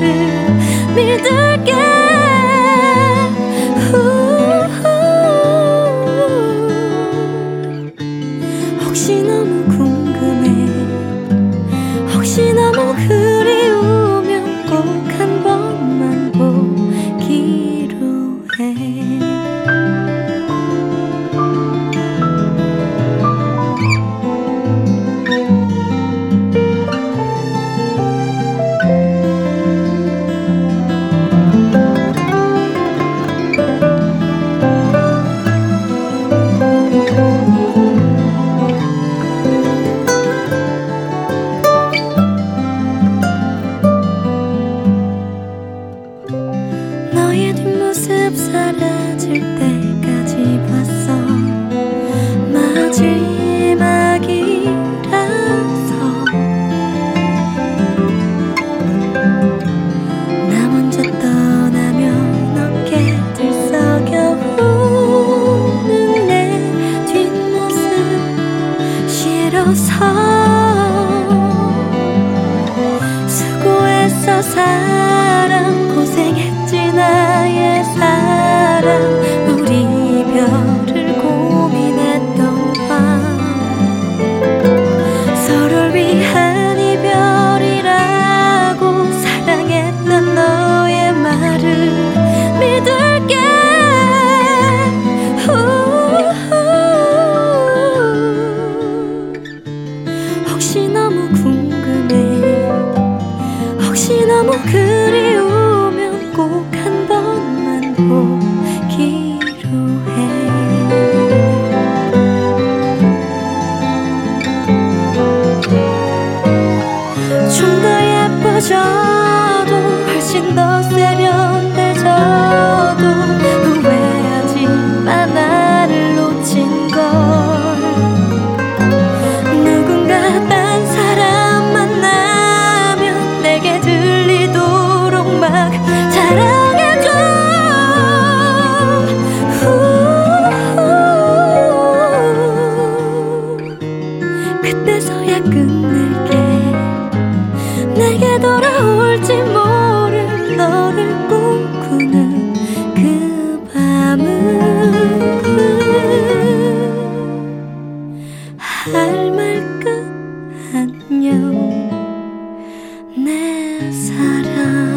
믿을게. 혹시 너무 궁금해, 혹시 너무 그리우면 꼭 한 번만 보기로 해. 너의 뒷모습 사라질 때까지 봤어. 마지막이라서 나 먼저 떠나면 어깨 들썩여 우는 내 뒷모습 싫어서. 수고했어 사랑, 고생했지 나의 사랑. 우리 이별을 고민했던 밤, 서로를 위한 이별이라고 사랑했던 너의 말을 믿을게. 혹시 너무 궁금해, 혹시 너무 그리우면 꼭 한 번만 보기로 해. 좀 더 예뻐져도 훨씬 더 세련돼져도 후회하지 마 나를 놓친 걸. 누군가 딴 사람 만나면 내게 들리도록 막 자랑해줘. 그때서야 끝낼게. 내게 돌아올지 모를 너를 꿈꾸는 그 밤은 할 말끝 안녕 내 사랑.